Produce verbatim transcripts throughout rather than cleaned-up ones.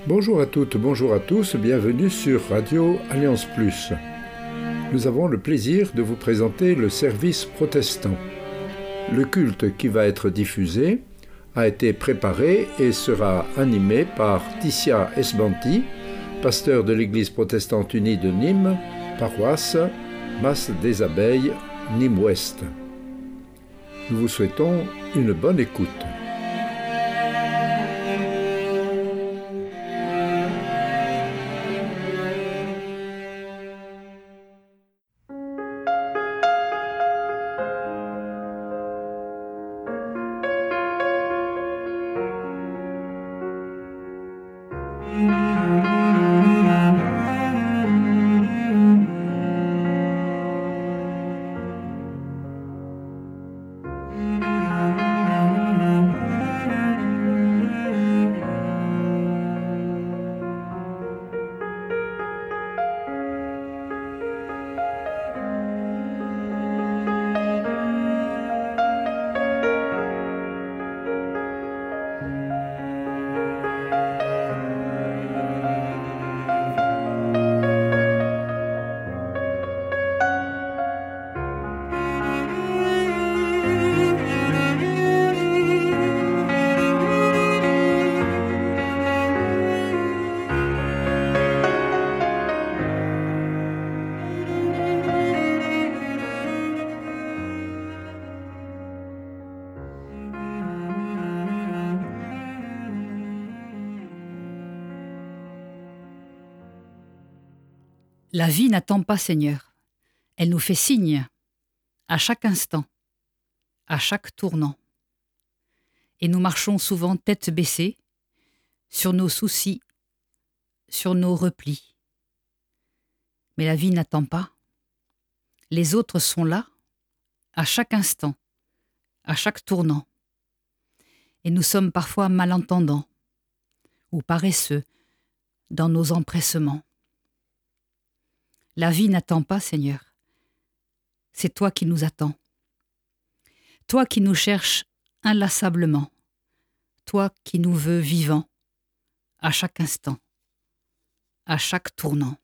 Bonjour à toutes, bonjour à tous, bienvenue sur Radio Alliance Plus. Nous avons le plaisir de vous présenter le service protestant. Le culte qui va être diffusé a été préparé et sera animé par Ticia Esbanti, pasteur de l'Église protestante unie de Nîmes, paroisse Mas des Abeilles, Nîmes-Ouest. Nous vous souhaitons une bonne écoute. La vie n'attend pas, Seigneur. Elle nous fait signe, à chaque instant, à chaque tournant. Et nous marchons souvent tête baissée, sur nos soucis, sur nos replis. Mais la vie n'attend pas. Les autres sont là, à chaque instant, à chaque tournant. Et nous sommes parfois malentendants ou paresseux dans nos empressements. La vie n'attend pas, Seigneur. C'est toi qui nous attends. Toi qui nous cherches inlassablement. Toi qui nous veux vivants, à chaque instant, à chaque tournant.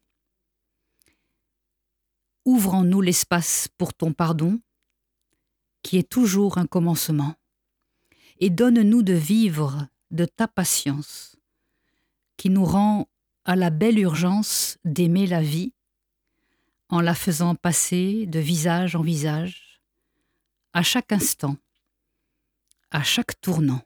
Ouvre en nous l'espace pour ton pardon, qui est toujours un commencement, et donne-nous de vivre de ta patience, qui nous rend à la belle urgence d'aimer la vie, en la faisant passer de visage en visage, à chaque instant, à chaque tournant.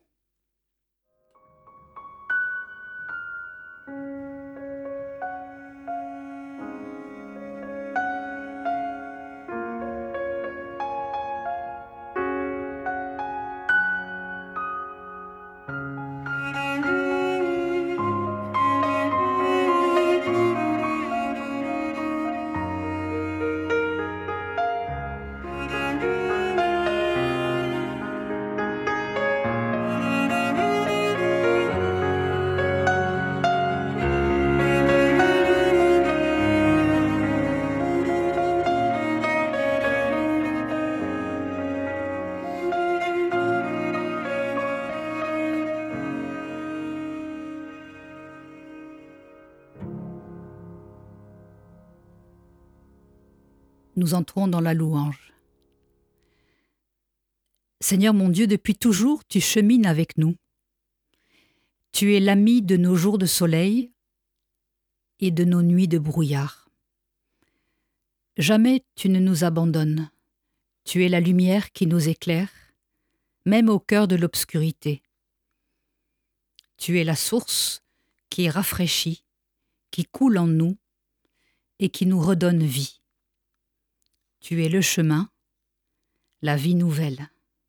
Nous entrons dans la louange. Seigneur mon Dieu, depuis toujours, tu chemines avec nous. Tu es l'ami de nos jours de soleil et de nos nuits de brouillard. Jamais tu ne nous abandonnes. Tu es la lumière qui nous éclaire, même au cœur de l'obscurité. Tu es la source qui rafraîchit, qui coule en nous et qui nous redonne vie. Tu es le chemin, la vie nouvelle.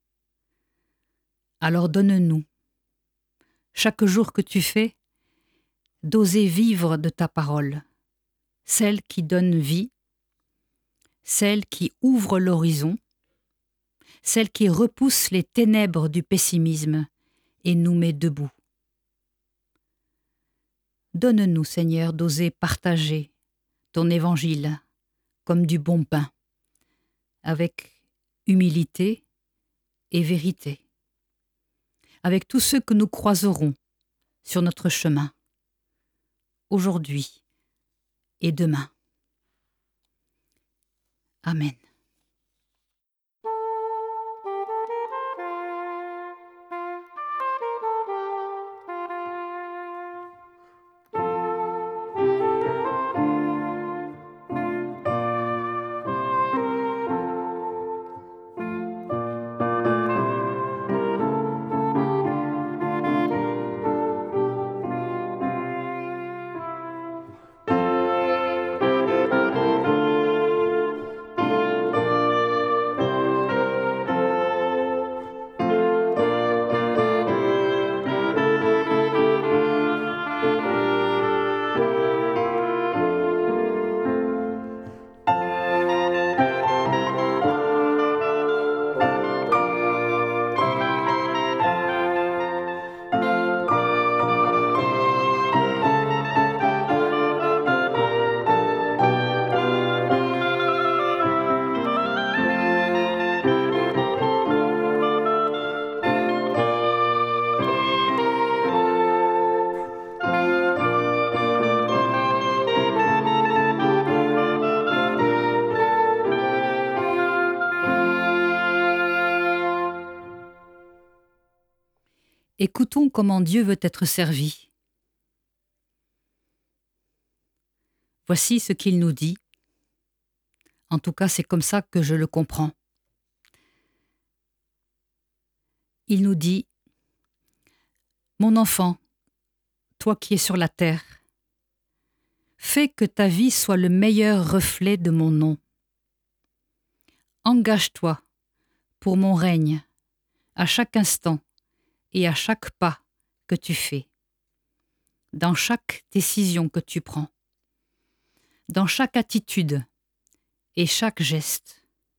Alors donne-nous, chaque jour que tu fais, d'oser vivre de ta parole, celle qui donne vie, celle qui ouvre l'horizon, celle qui repousse les ténèbres du pessimisme et nous met debout. Donne-nous, Seigneur, d'oser partager ton évangile comme du bon pain, avec humilité et vérité, avec tous ceux que nous croiserons sur notre chemin, aujourd'hui et demain. Amen. Écoutons comment Dieu veut être servi. Voici ce qu'il nous dit. En tout cas, c'est comme ça que je le comprends. Il nous dit « Mon enfant, toi qui es sur la terre, fais que ta vie soit le meilleur reflet de mon nom. Engage-toi pour mon règne à chaque instant et à chaque pas que tu fais, dans chaque décision que tu prends, dans chaque attitude et chaque geste.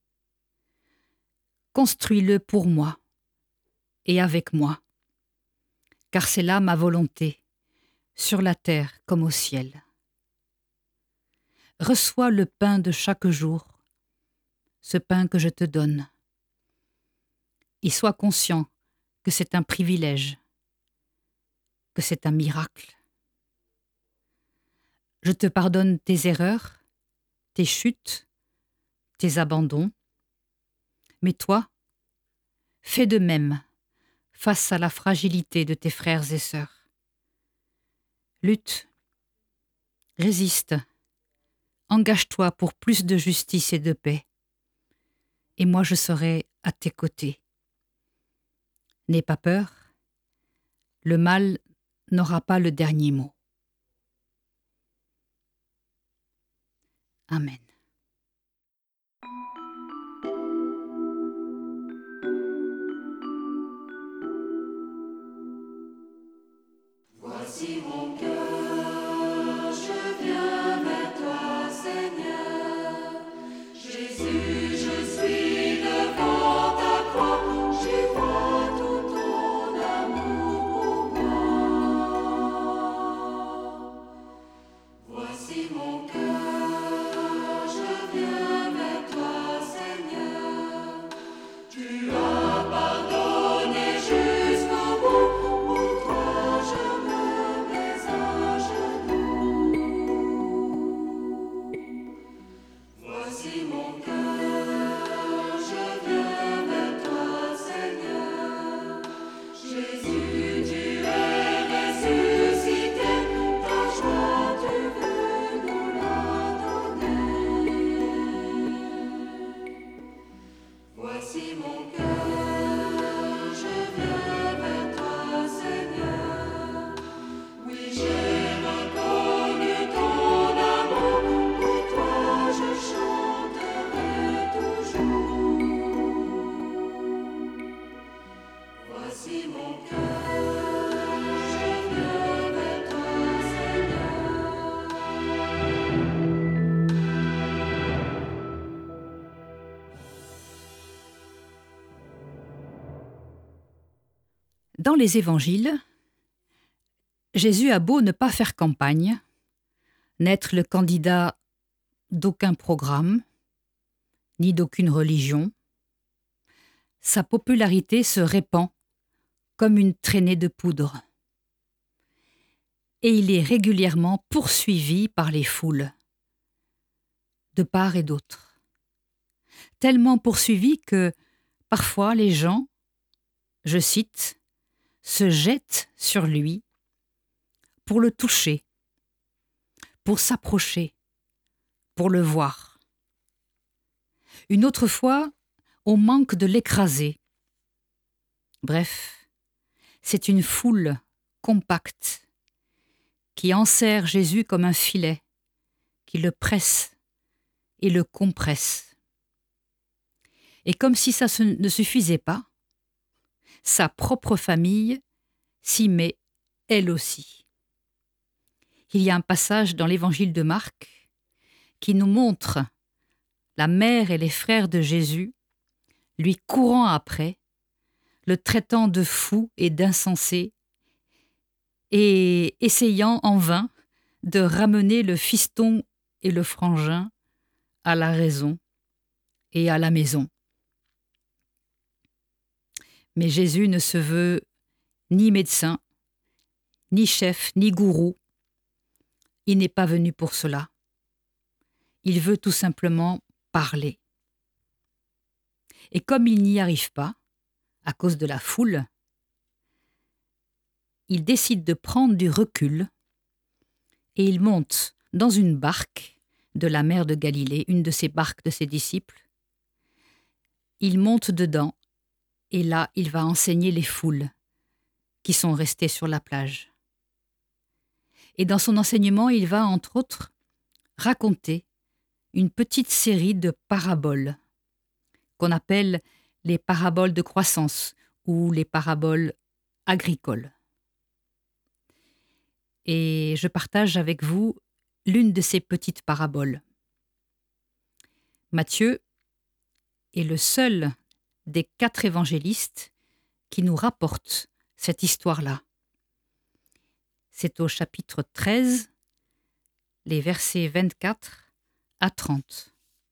Construis-le pour moi et avec moi, car c'est là ma volonté, sur la terre comme au ciel. Reçois le pain de chaque jour, ce pain que je te donne, et sois conscient que c'est un privilège, que c'est un miracle. Je te pardonne tes erreurs, tes chutes, tes abandons, mais toi, fais de même face à la fragilité de tes frères et sœurs. Lutte, résiste, engage-toi pour plus de justice et de paix, et moi je serai à tes côtés. N'aie pas peur, le mal n'aura pas le dernier mot. Amen. Voici mon cœur, je viens vers toi, Seigneur. Jésus, je suis devant ta croix, j'y vois tout ton amour pour moi. Voici mon cœur, je viens vers toi, Seigneur. Tu as pardonné jusqu'au bout, pour toi je me mets à genoux. Voici mon cœur, je viens vers toi, Seigneur. Jésus, tu es ressuscité, ta joie tu veux nous la donner. Voici mon cœur, je viens vers toi, Seigneur. Oui, j'ai reconnu ton amour, pour toi je chanterai toujours. Voici mon cœur, je viens vers toi, Dans les évangiles, Jésus a beau ne pas faire campagne, n'être le candidat d'aucun programme, ni d'aucune religion, sa popularité se répand comme une traînée de poudre. et il est régulièrement poursuivi par les foules, de part et d'autre. Tellement poursuivi que, parfois, les gens, je cite, se jettent sur lui pour le toucher, pour s'approcher, pour le voir. Une autre fois, on manque de l'écraser. Bref, c'est une foule compacte qui enserre Jésus comme un filet, qui le presse et le compresse. Et comme si ça ne suffisait pas, sa propre famille s'y met elle aussi. Il y a un passage dans l'évangile de Marc qui nous montre la mère et les frères de Jésus lui courant après, le traitant de fou et d'insensé, et essayant en vain de ramener le fiston et le frangin à la raison et à la maison. Mais Jésus ne se veut ni médecin, ni chef, ni gourou. Il n'est pas venu pour cela. Il veut tout simplement parler. Et comme il n'y arrive pas, à cause de la foule, il décide de prendre du recul et il monte dans une barque de la mer de Galilée, une de ces barques de ses disciples. Il monte dedans et là, il va enseigner les foules qui sont restées sur la plage. Et dans son enseignement, il va, entre autres, raconter une petite série de paraboles qu'on appelle les paraboles de croissance ou les paraboles agricoles. Et je partage avec vous l'une de ces petites paraboles. Matthieu est le seul des quatre évangélistes qui nous rapporte cette histoire-là. C'est au chapitre treize, les versets vingt-quatre à trente.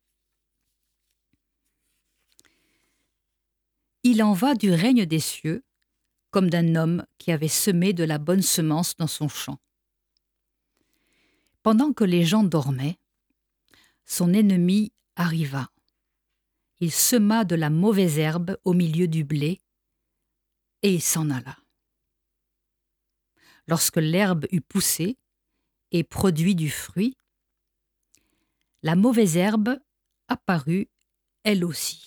Il en va du règne des cieux comme d'un homme qui avait semé de la bonne semence dans son champ. Pendant que les gens dormaient, son ennemi arriva. Il sema de la mauvaise herbe au milieu du blé et il s'en alla. Lorsque l'herbe eut poussé et produit du fruit, la mauvaise herbe apparut elle aussi.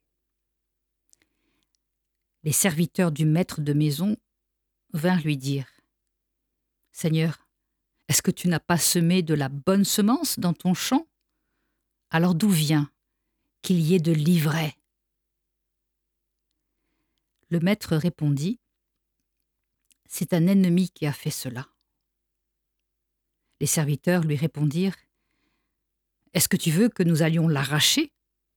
Les serviteurs du maître de maison vinrent lui dire « Seigneur, est-ce que tu n'as pas semé de la bonne semence dans ton champ? Alors d'où vient qu'il y ait de l'ivraie ?» Le maître répondit « C'est un ennemi qui a fait cela. » Les serviteurs lui répondirent « Est-ce que tu veux que nous allions l'arracher ?» ?»«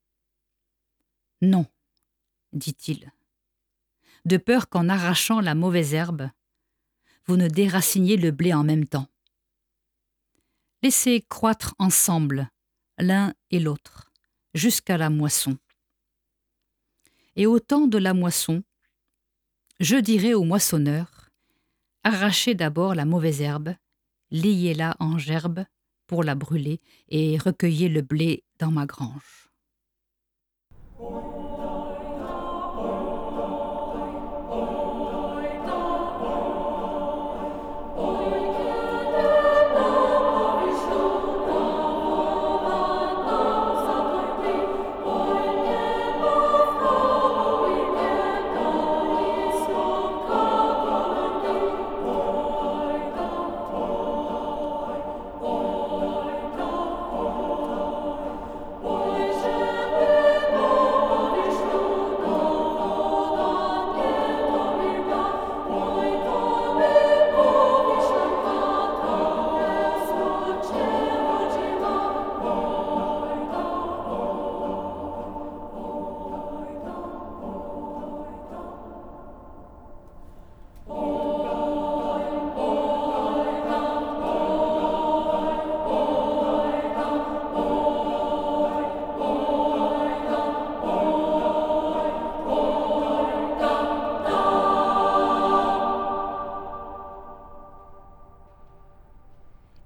Non, dit-il, de peur qu'en arrachant la mauvaise herbe, vous ne déraciniez le blé en même temps. Laissez croître ensemble l'un et l'autre jusqu'à la moisson. Et au temps de la moisson, je dirai au moissonneur, arrachez d'abord la mauvaise herbe, liez-la en gerbe pour la brûler et recueillez le blé dans ma grange. Oh,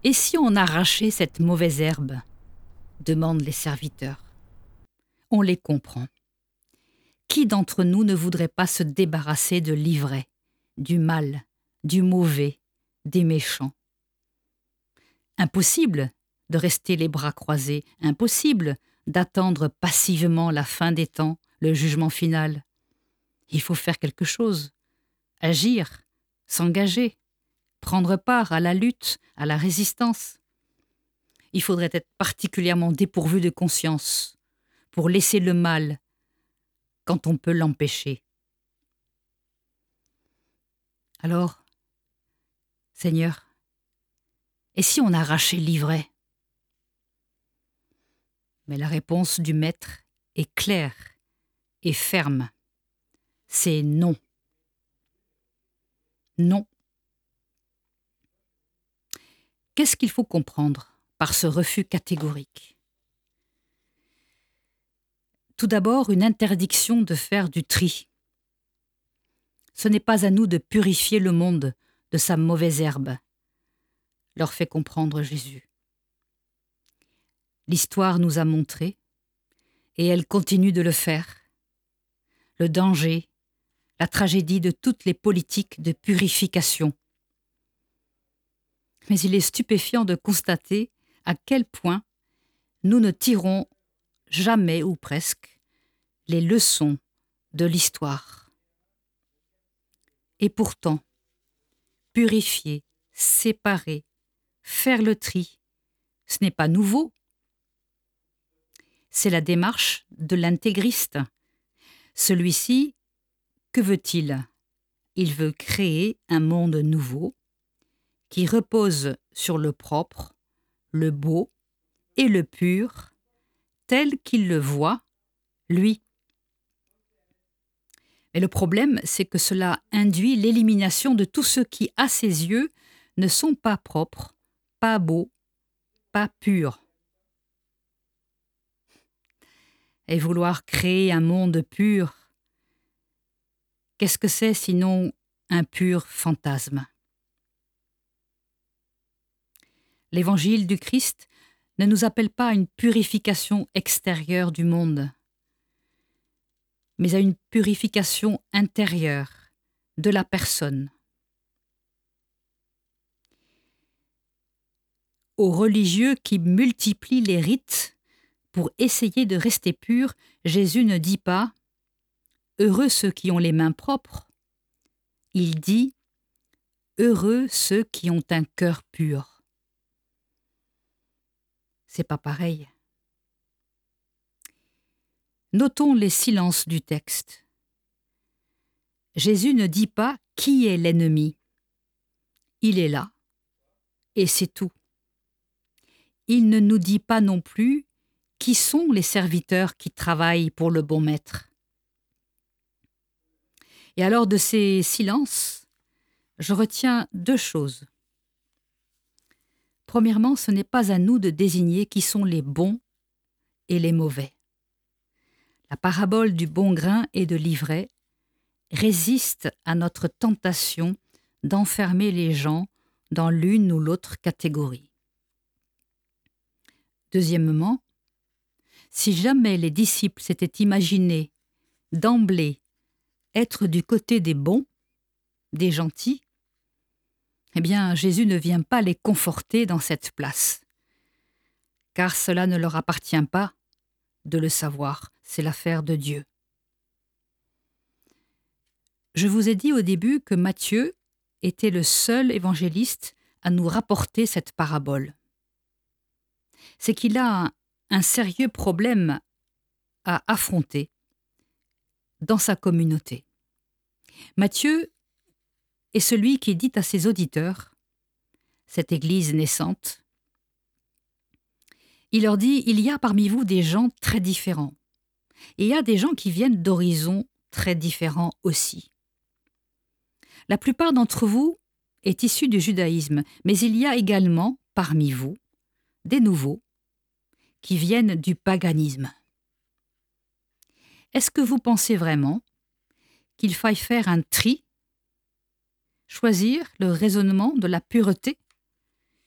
Et si on arrachait cette mauvaise herbe ? Demandent les serviteurs. On les comprend. Qui d'entre nous ne voudrait pas se débarrasser de l'ivraie, du mal, du mauvais, des méchants ? Impossible de rester les bras croisés, impossible d'attendre passivement la fin des temps, le jugement final. Il faut faire quelque chose, agir, s'engager, prendre part à la lutte, à la résistance. Il faudrait être particulièrement dépourvu de conscience pour laisser le mal quand on peut l'empêcher. Alors, Seigneur, et si on arrachait l'ivraie ? Mais la réponse du Maître est claire et ferme. C'est non. Non. Qu'est-ce qu'il faut comprendre par ce refus catégorique ? Tout d'abord, une interdiction de faire du tri. Ce n'est pas à nous de purifier le monde de sa mauvaise herbe, leur fait comprendre Jésus. L'histoire nous a montré, et elle continue de le faire, le danger, la tragédie de toutes les politiques de purification. Mais il est stupéfiant de constater à quel point nous ne tirons jamais ou presque les leçons de l'histoire. Et pourtant, purifier, séparer, faire le tri, ce n'est pas nouveau. C'est la démarche de l'intégriste. Celui-ci, que veut-il ? Il veut créer un monde nouveau qui repose sur le propre, le beau et le pur, tel qu'il le voit, lui. Mais le problème, c'est que cela induit l'élimination de tous ceux qui, à ses yeux, ne sont pas propres, pas beaux, pas purs. Et vouloir créer un monde pur, qu'est-ce que c'est sinon un pur fantasme ? L'évangile du Christ ne nous appelle pas à une purification extérieure du monde, mais à une purification intérieure de la personne. Aux religieux qui multiplient les rites pour essayer de rester purs, Jésus ne dit pas « Heureux ceux qui ont les mains propres », il dit « Heureux ceux qui ont un cœur pur ». C'est pas pareil. Notons les silences du texte. Jésus ne dit pas qui est l'ennemi. Il est là, et c'est tout. Il ne nous dit pas non plus qui sont les serviteurs qui travaillent pour le bon maître. Et alors de ces silences, je retiens deux choses. Premièrement, ce n'est pas à nous de désigner qui sont les bons et les mauvais. La parabole du bon grain et de l'ivraie résiste à notre tentation d'enfermer les gens dans l'une ou l'autre catégorie. Deuxièmement, si jamais les disciples s'étaient imaginés d'emblée être du côté des bons, des gentils, eh bien Jésus ne vient pas les conforter dans cette place, car cela ne leur appartient pas de le savoir, c'est l'affaire de Dieu. Je vous ai dit au début que Matthieu était le seul évangéliste à nous rapporter cette parabole. C'est qu'il a un, un sérieux problème à affronter dans sa communauté. Matthieu est celui qui dit à ses auditeurs, cette Église naissante, il leur dit « Il y a parmi vous des gens très différents, et il y a des gens qui viennent d'horizons très différents aussi. La plupart d'entre vous est issue du judaïsme, mais il y a également parmi vous des nouveaux qui viennent du paganisme. Est-ce que vous pensez vraiment qu'il faille faire un tri, choisir le raisonnement de la pureté ?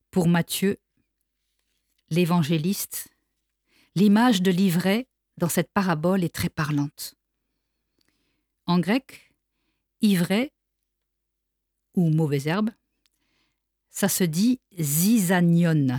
Pour Matthieu, l'évangéliste, l'image de l'ivraie dans cette parabole est très parlante. En grec, ivraie ou mauvaise herbe, ça se dit zizanion.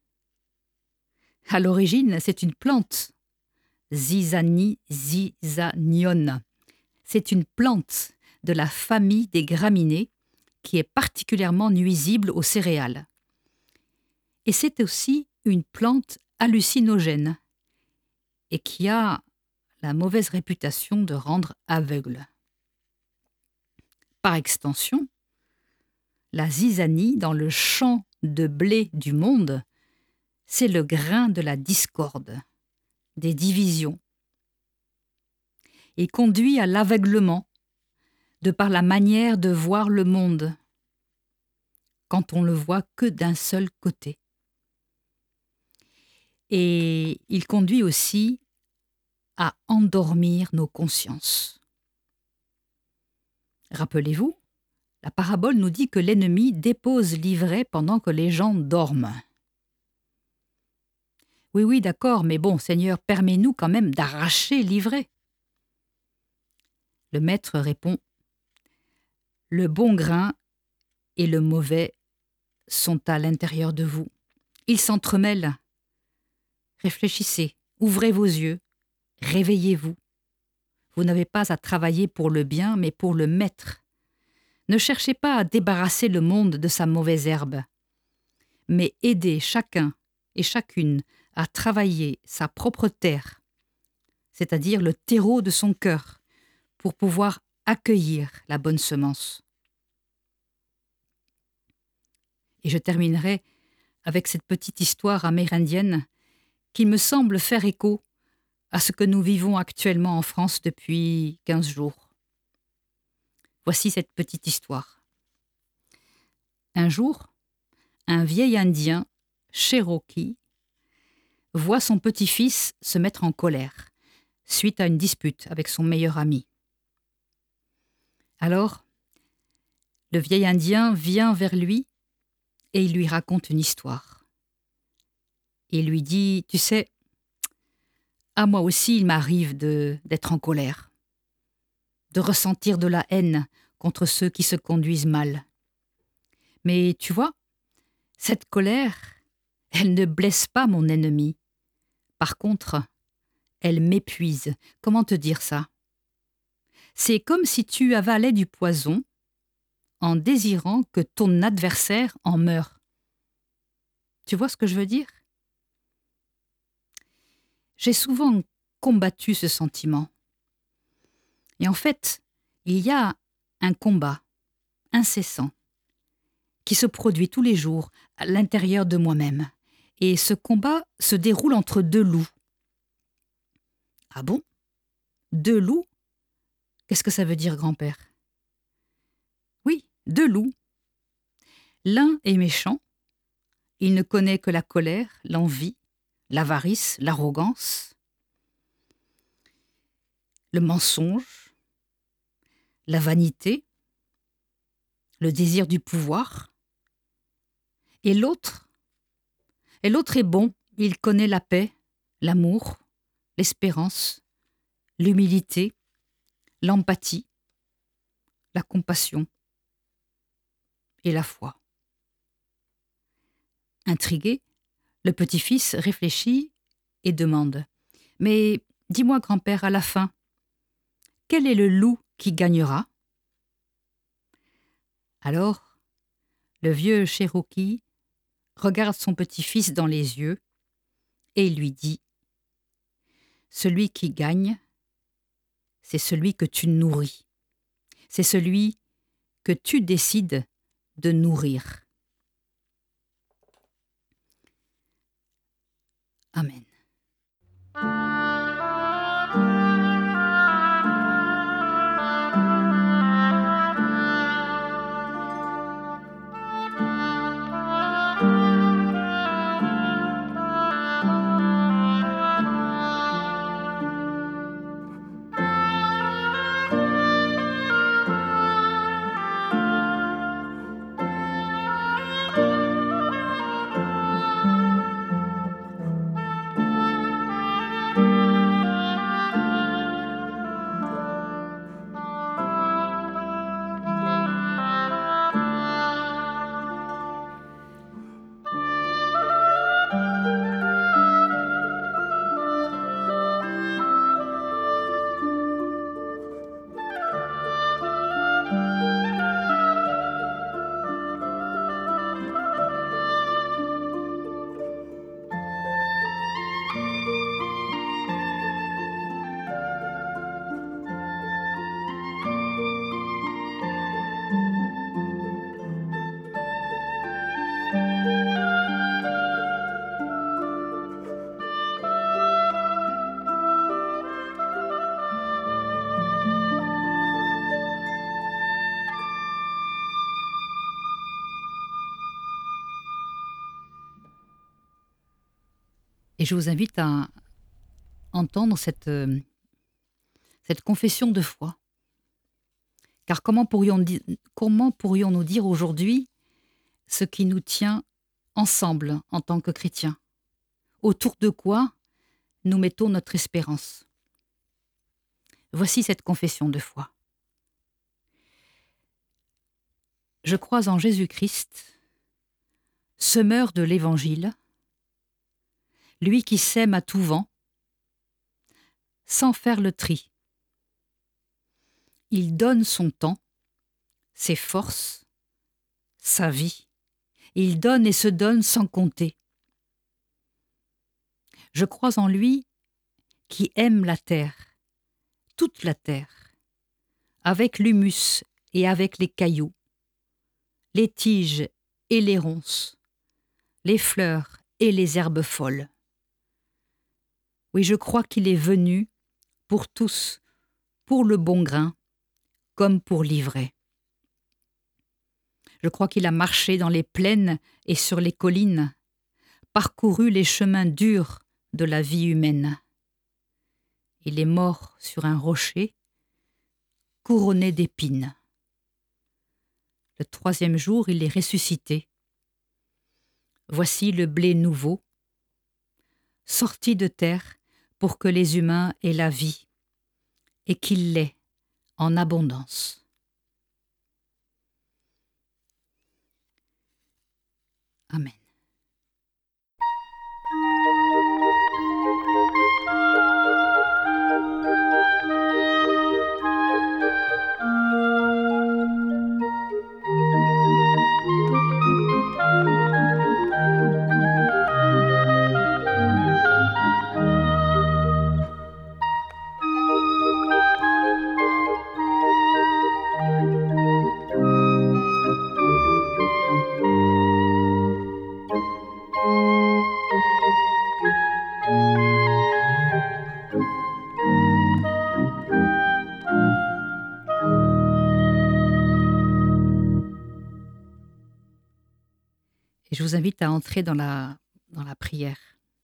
À l'origine, c'est une plante. Zizani, zizanion. C'est une plante de la famille des graminées qui est particulièrement nuisible aux céréales. Et c'est aussi une plante hallucinogène et qui a la mauvaise réputation de rendre aveugle. Par extension, la zizanie dans le champ de blé du monde, c'est le grain de la discorde, des divisions. Il conduit à l'aveuglement de par la manière de voir le monde, quand on le voit que d'un seul côté. Et il conduit aussi à endormir nos consciences. Rappelez-vous, la parabole nous dit que l'ennemi dépose l'ivraie pendant que les gens dorment. Oui, oui, d'accord, mais bon, Seigneur, permets-nous quand même d'arracher l'ivraie. Le maître répond, « Le bon grain et le mauvais sont à l'intérieur de vous. Ils s'entremêlent. Réfléchissez, ouvrez vos yeux, réveillez-vous. Vous n'avez pas à travailler pour le bien, mais pour le maître. Ne cherchez pas à débarrasser le monde de sa mauvaise herbe, mais aidez chacun et chacune à travailler sa propre terre, c'est-à-dire le terreau de son cœur, pour pouvoir accueillir la bonne semence. » Et je terminerai avec cette petite histoire amérindienne qui me semble faire écho à ce que nous vivons actuellement en France depuis quinze jours. Voici cette petite histoire. Un jour, un vieil Indien, Cherokee, voit son petit-fils se mettre en colère suite à une dispute avec son meilleur ami. Alors, le vieil Indien vient vers lui et il lui raconte une histoire. Il lui dit, « Tu sais, à moi aussi il m'arrive de, d'être en colère, de ressentir de la haine contre ceux qui se conduisent mal. Mais tu vois, cette colère, elle ne blesse pas mon ennemi. Par contre, elle m'épuise. Comment te dire ça? C'est comme si tu avalais du poison en désirant que ton adversaire en meure. Tu vois ce que je veux dire? J'ai souvent combattu ce sentiment. Et en fait, il y a un combat incessant qui se produit tous les jours à l'intérieur de moi-même. Et ce combat se déroule entre deux loups. Ah bon? Deux loups? Qu'est-ce que ça veut dire, grand-père? Oui, deux loups. L'un est méchant. Il ne connaît que la colère, l'envie, l'avarice, l'arrogance, le mensonge, la vanité, le désir du pouvoir. Et l'autre, et l'autre est bon, il connaît la paix, l'amour, l'espérance, l'humilité, l'empathie, la compassion et la foi. Intrigué, le petit-fils réfléchit et demande « Mais dis-moi, grand-père, à la fin, quel est le loup qui gagnera ?» Alors, le vieux Cherokee regarde son petit-fils dans les yeux et il lui dit « Celui qui gagne, c'est celui que tu nourris. C'est celui que tu décides de nourrir. » Amen. Et je vous invite à entendre cette, euh, cette confession de foi. Car comment pourrions, di- comment pourrions-nous dire aujourd'hui ce qui nous tient ensemble en tant que chrétiens? Autour de quoi nous mettons notre espérance? Voici cette confession de foi. Je crois en Jésus-Christ, semeur de l'Évangile, lui qui sème à tout vent, sans faire le tri. Il donne son temps, ses forces, sa vie. Il donne et se donne sans compter. Je crois en lui qui aime la terre, toute la terre, avec l'humus et avec les cailloux, les tiges et les ronces, les fleurs et les herbes folles. Oui, je crois qu'il est venu pour tous, pour le bon grain, comme pour l'ivraie. Je crois qu'il a marché dans les plaines et sur les collines, parcouru les chemins durs de la vie humaine. Il est mort sur un rocher, couronné d'épines. Le troisième jour, il est ressuscité. Voici le blé nouveau, sorti de terre pour que les humains aient la vie, et qu'il l'ait en abondance. Amen. Et je vous invite à entrer dans la, dans la prière.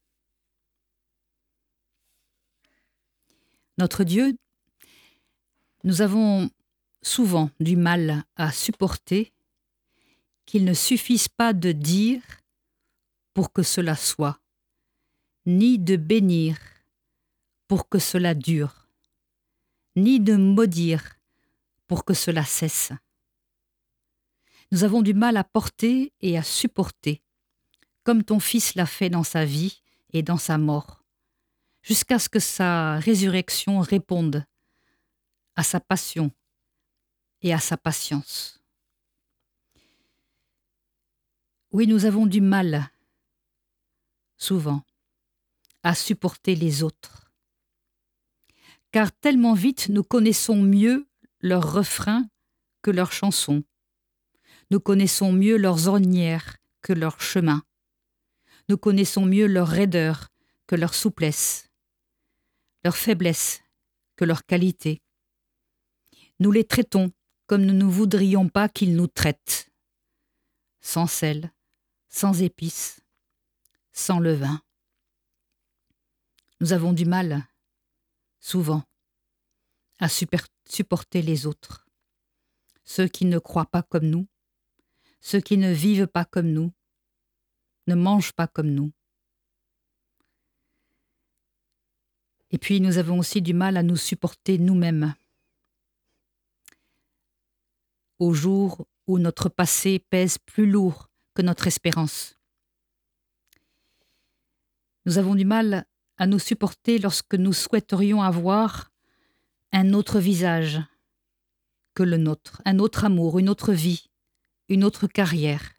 Notre Dieu, nous avons souvent du mal à supporter qu'il ne suffise pas de dire pour que cela soit, ni de bénir pour que cela dure, ni de maudire pour que cela cesse. Nous avons du mal à porter et à supporter, comme ton Fils l'a fait dans sa vie et dans sa mort, jusqu'à ce que sa résurrection réponde à sa passion et à sa patience. Oui, nous avons du mal, souvent, à supporter les autres, car tellement vite nous connaissons mieux leurs refrains que leurs chansons. Nous connaissons mieux leurs ornières que leurs chemins. Nous connaissons mieux leur raideur que leur souplesse, leur faiblesse que leur qualité. Nous les traitons comme nous ne voudrions pas qu'ils nous traitent, sans sel, sans épices, sans levain. Nous avons du mal, souvent, à super- supporter les autres, ceux qui ne croient pas comme nous, ceux qui ne vivent pas comme nous, ne mangent pas comme nous. Et puis nous avons aussi du mal à nous supporter nous-mêmes. Au jour où notre passé pèse plus lourd que notre espérance. Nous avons du mal à nous supporter lorsque nous souhaiterions avoir un autre visage que le nôtre, un autre amour, une autre vie, une autre carrière.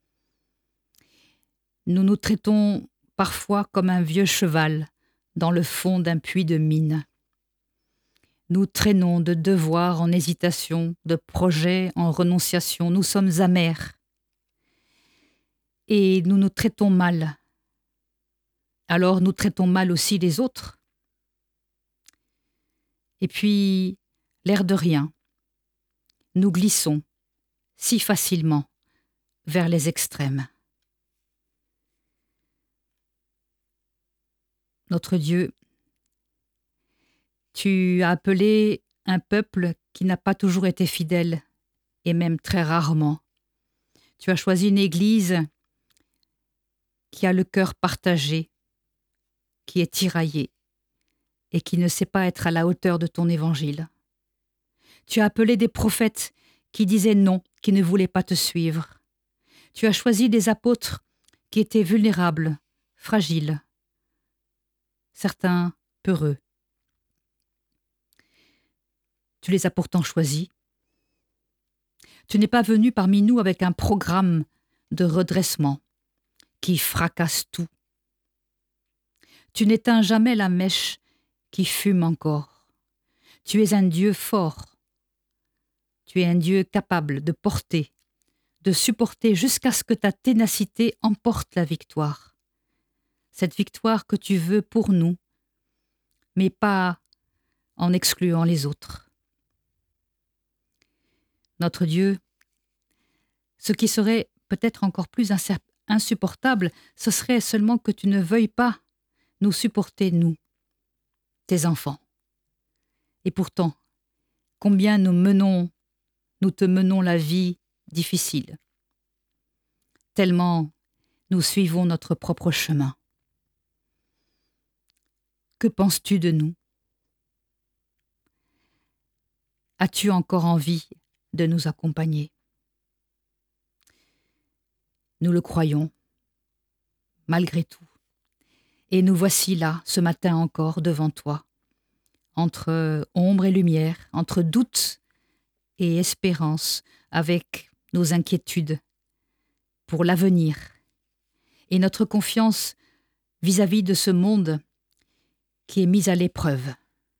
Nous nous traitons parfois comme un vieux cheval dans le fond d'un puits de mine. Nous traînons de devoirs en hésitation, de projets en renonciation. Nous sommes amers. Et nous nous traitons mal. Alors nous traitons mal aussi les autres. Et puis, l'air de rien, nous glissons si facilement vers les extrêmes. notre Dieu, tu as appelé un peuple qui n'a pas toujours été fidèle, et même très rarement. Tu as choisi une Église qui a le cœur partagé, qui est tiraillée, et qui ne sait pas être à la hauteur de ton évangile. Tu as appelé des prophètes qui disaient non, qui ne voulaient pas te suivre. Tu as choisi des apôtres qui étaient vulnérables, fragiles, certains peureux. Tu les as pourtant choisis. Tu n'es pas venu parmi nous avec un programme de redressement qui fracasse tout. Tu n'éteins jamais la mèche qui fume encore. Tu es un Dieu fort. Tu es un Dieu capable de porter, de supporter jusqu'à ce que ta ténacité emporte la victoire. Cette victoire que tu veux pour nous, mais pas en excluant les autres. Notre Dieu, ce qui serait peut-être encore plus insupportable, ce serait seulement que tu ne veuilles pas nous supporter, nous, tes enfants. Et pourtant, combien nous menons, nous te menons la vie difficile. Tellement nous suivons notre propre chemin. Que penses-tu de nous? As-tu encore envie de nous accompagner? Nous le croyons, malgré tout. Et nous voici là, ce matin encore, devant toi, entre ombre et lumière, entre doute et espérance, avec nos inquiétudes pour l'avenir et notre confiance vis-à-vis de ce monde qui est mis à l'épreuve.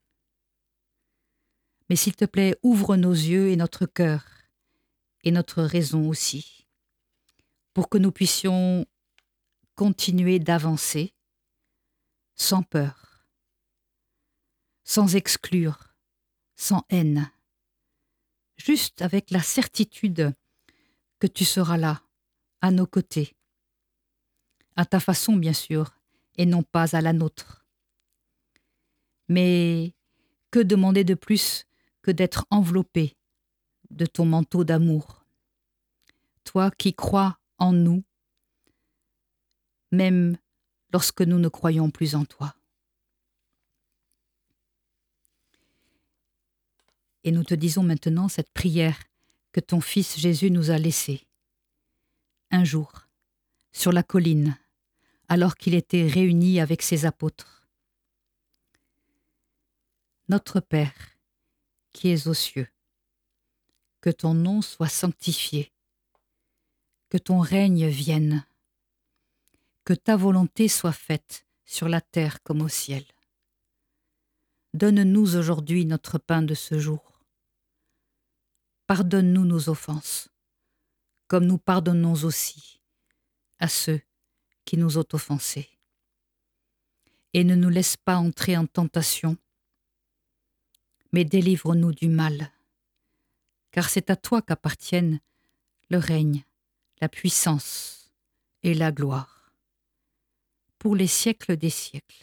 Mais s'il te plaît, ouvre nos yeux et notre cœur, et notre raison aussi, pour que nous puissions continuer d'avancer sans peur, sans exclure, sans haine, juste avec la certitude que tu seras là, à nos côtés, à ta façon bien sûr, et non pas à la nôtre. Mais que demander de plus que d'être enveloppé de ton manteau d'amour? Toi qui crois en nous, même lorsque nous ne croyons plus en toi. Et nous te disons maintenant cette prière que ton Fils Jésus nous a laissée. Un jour, sur la colline, alors qu'il était réuni avec ses apôtres. Notre Père, qui es aux cieux, que ton nom soit sanctifié, que ton règne vienne, que ta volonté soit faite sur la terre comme au ciel. Donne-nous aujourd'hui notre pain de ce jour. Pardonne-nous nos offenses, comme nous pardonnons aussi à ceux qui nous ont offensés. Et ne nous laisse pas entrer en tentation, mais délivre-nous du mal, car c'est à toi qu'appartiennent le règne, la puissance et la gloire, pour les siècles des siècles.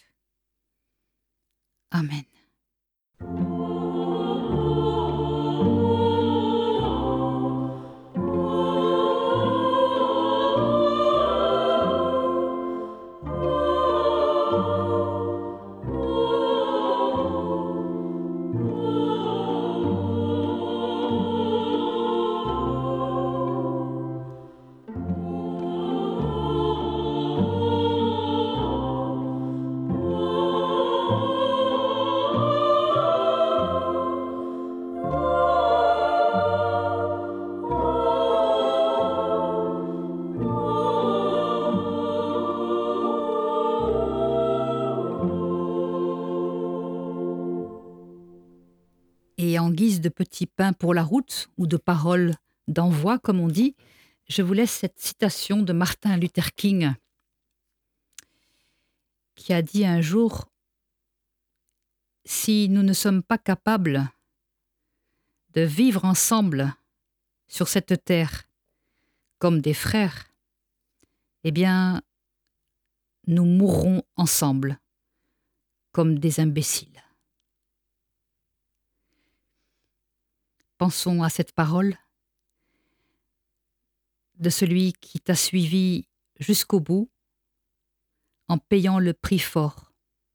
Amen. Et en guise de petit pain pour la route, ou de parole d'envoi, comme on dit, je vous laisse cette citation de Martin Luther King, qui a dit un jour « Si nous ne sommes pas capables de vivre ensemble sur cette terre comme des frères, eh bien, nous mourrons ensemble comme des imbéciles. Pensons à cette parole de celui qui t'a suivi jusqu'au bout en payant le prix fort,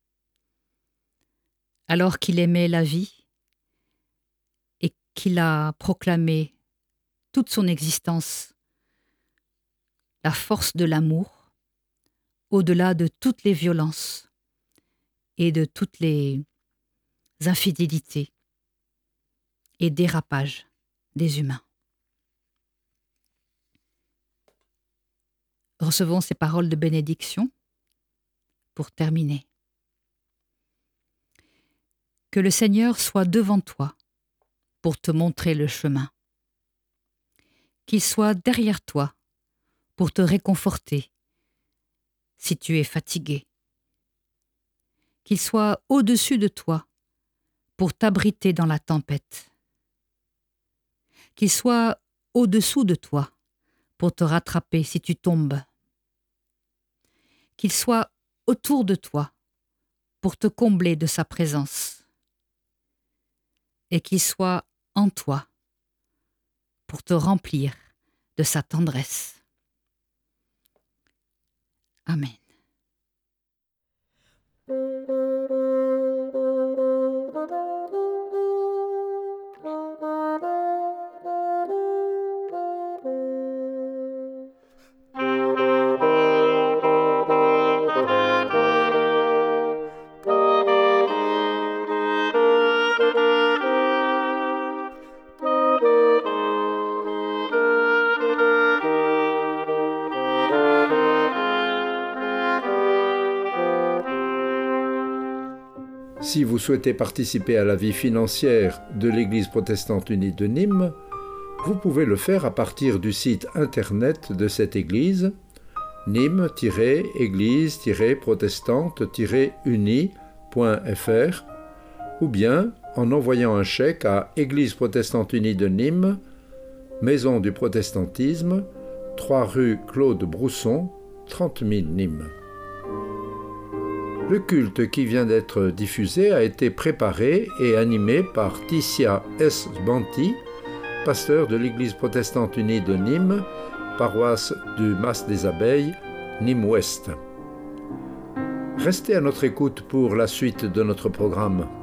alors qu'il aimait la vie et qu'il a proclamé toute son existence la force de l'amour au-delà de toutes les violences et de toutes les infidélités et dérapages des humains. Recevons ces paroles de bénédiction pour terminer. Que le Seigneur soit devant toi pour te montrer le chemin. Qu'il soit derrière toi pour te réconforter si tu es fatigué. Qu'il soit au-dessus de toi pour t'abriter dans la tempête. Qu'il soit au-dessous de toi pour te rattraper si tu tombes. Qu'il soit autour de toi pour te combler de sa présence. Et qu'il soit en toi pour te remplir de sa tendresse. Amen. Si vous souhaitez participer à la vie financière de l'Église protestante unie de Nîmes, vous pouvez le faire à partir du site internet de cette Église, nîmes tiret église tiret protestante tiret unie point f r, ou bien en envoyant un chèque à Église protestante unie de Nîmes, Maison du protestantisme, trois rue Claude Brousson, trente mille Nîmes. Le culte qui vient d'être diffusé a été préparé et animé par Ticia S. Banti, pasteur de l'Église protestante unie de Nîmes, paroisse du Mas des Abeilles, Nîmes-Ouest. Restez à notre écoute pour la suite de notre programme.